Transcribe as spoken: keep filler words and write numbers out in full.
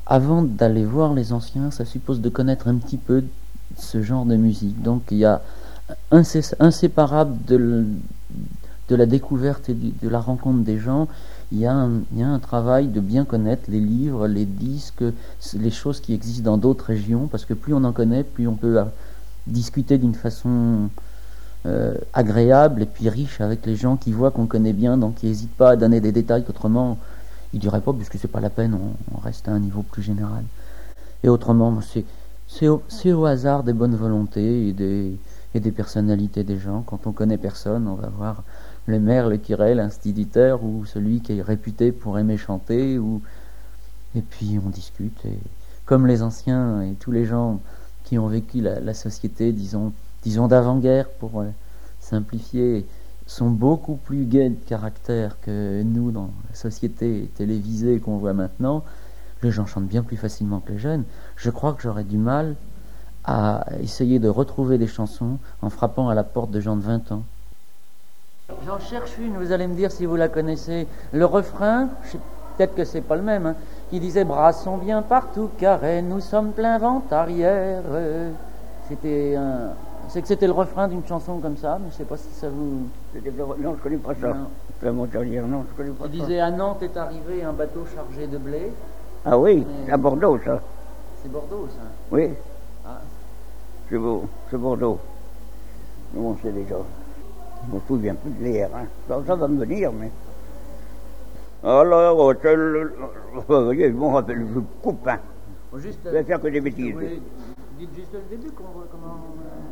avant d'aller voir les anciens, ça suppose de connaître un petit peu ce genre de musique. Donc il y a inséparable de, de la découverte et de la rencontre des gens, il y, a un, il y a un travail de bien connaître les livres, les disques, les choses qui existent dans d'autres régions, parce que plus on en connaît, plus on peut discuter d'une façon euh, agréable et puis riche avec les gens qui voient qu'on connaît bien, donc ils n'hésitent pas à donner des détails qu'autrement ils ne diraient pas, puisque c'est pas la peine, on, on reste à un niveau plus général. Et autrement, c'est, c'est, au, c'est au hasard des bonnes volontés et des, et des personnalités des gens. Quand on connaît personne, on va voir le maire, le curé, l'instituteur, ou celui qui est réputé pour aimer chanter, ou... et puis on discute. Et comme les anciens et tous les gens qui ont vécu la, la société, disons, disons d'avant-guerre, pour euh, simplifier, sont beaucoup plus gais de caractère que nous dans la société télévisée qu'on voit maintenant. Les gens chantent bien plus facilement que les jeunes. Je crois que j'aurais du mal à essayer de retrouver des chansons en frappant à la porte de gens de vingt ans. J'en cherche une, vous allez me dire si vous la connaissez. Le refrain, je sais, peut-être que c'est pas le même, hein, qui disait « Brassons bien partout, carré, nous sommes plein vent arrière ». C'était un... C'est que c'était le refrain d'une chanson comme ça, mais je sais pas si ça vous... Non, je connais pas ça. Plein vent arrière, non, je connais pas ça. Il disait « À Nantes est arrivé un bateau chargé de blé ». Ah oui, c'est à Bordeaux, ça. C'est Bordeaux, ça. Oui. Ah. C'est beau, c'est Bordeaux. Nous, on sait déjà. Je me souviens plus de l'air, hein. Ça, ça va me venir, mais... Alors, c'est le... Je me rappelle, je coupe, hein. Juste, je vais faire que des bêtises. Dites juste le début, comment...